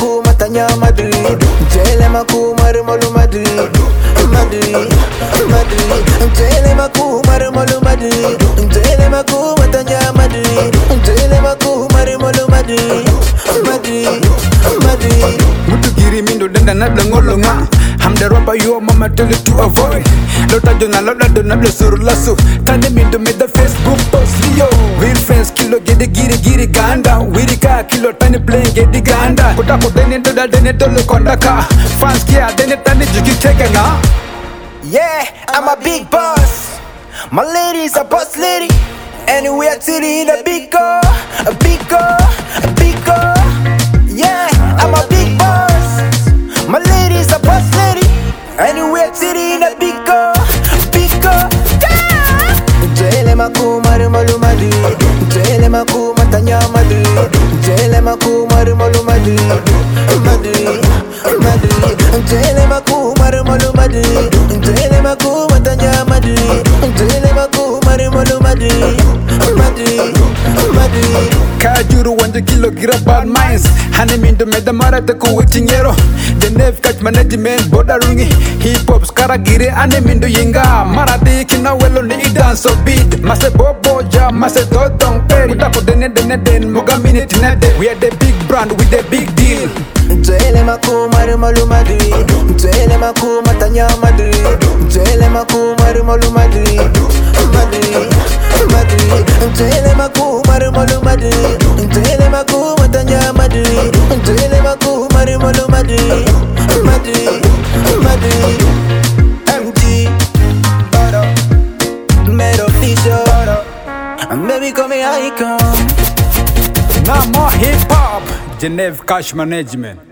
maku matanya Madrid. Jele maku marmolu Madrid. Madrid, Madrid. Jele maku marmolu Madrid. Jele maku matanya Madrid. Jele maku marmolu Madrid. Madrid, Madrid. Mutu giri mindo denda nabla ngolonga. I'm the robber your mama tell you to avoid. Lota dona lo suru lasso. Tane mindo made the Facebook post Leo. Real friends kilo giri ganda. Wirika kilo tani playing gedi ganda. Kota dene doda dene dolo kondaka. Fans kia dene tani juki tega na. Yeah, I'm a big boss. My lady's a boss lady. Anywhere to the big girl, a big girl, a big girl. Yeah, I'm a big boss. My lady's a boss lady. Anywhere to the big girl, big girl. Yeah. Jele maku marmolu Madrid. Jele maku matanya Madrid. Jele maku marmolu Madrid. Madrid, Madrid. Jele maku marmolu Madrid. Jele maku matanya Madrid. Jele maku marmolu Madrid. Madrid, Madrid. Kajuru 1 kilo gira bad minds. Honey mindo meda marata ku chingero. The nef catch management boda rungi. Hip hop skara gire ane mindo yenga. Marati kina welo ni dance so beat. Mase bobo ja mase dodong peri. Utako dene moga minute nede. We are the big brand with the big deal. Jele maku marmolu Madrid. Jele maku matanya Madrid. Jele maku marmolu Madrid. Madrid, Madrid. Jele maku marmolu Madrid. Jele maku matanya Madrid. Jele maku marmolu Madrid. Madrid, Madrid. MG Bottle Made official. And baby call me icon. Now more hip hop. Geneve Cash Management.